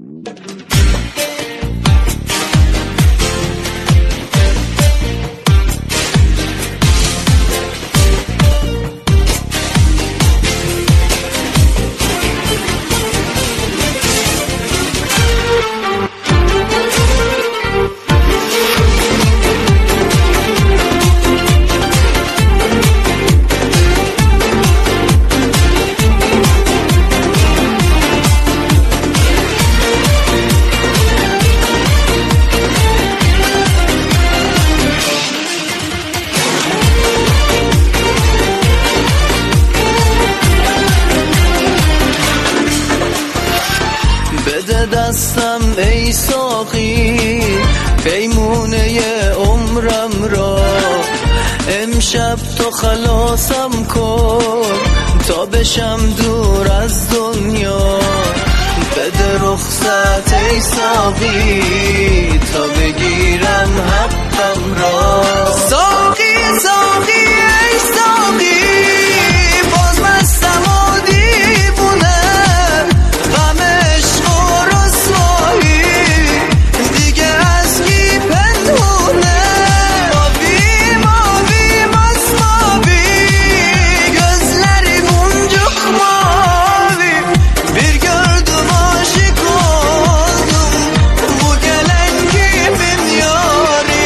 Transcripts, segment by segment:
بده دستم ای ساقی پیمونه عمرم را، امشب تو خلاصم کن تا بشم دور از دنیا. بده رخصت ای ساقی تا بگیرم حقم را. ساقی ساقی ای ساقی باز مستم و دیوونه، غم عشق و رسوایی دیگه از کی پنهونه. ماوی ماوی masmavi gözlerim boncuk mavi bir gördüm aşık oldum bu gelen kimin yari.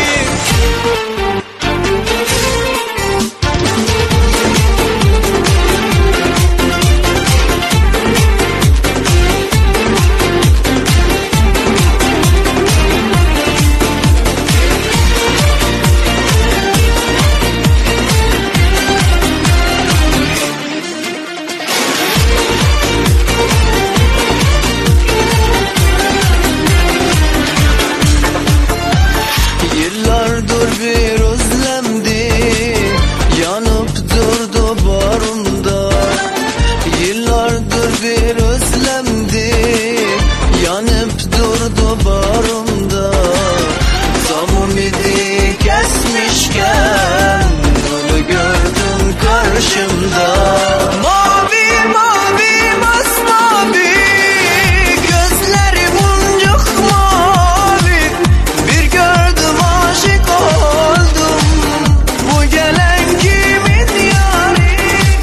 Yıllardır bir özlemdi yanıp durdu bağrımda. Yıllardır bir özlemdi yanıp durdu bağrımda. Tam ümidi kesmişken onu gördüm karşımda. Mavi mavi masmavi gözleri boncuk mavi bir gördüm aşık oldum bu gelen kimin yari.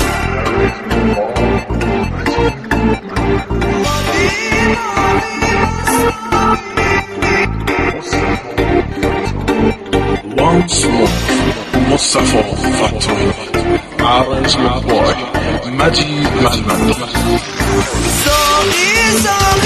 Once more, Mustafa Fattohi, arranged by Majid Malman. Sağ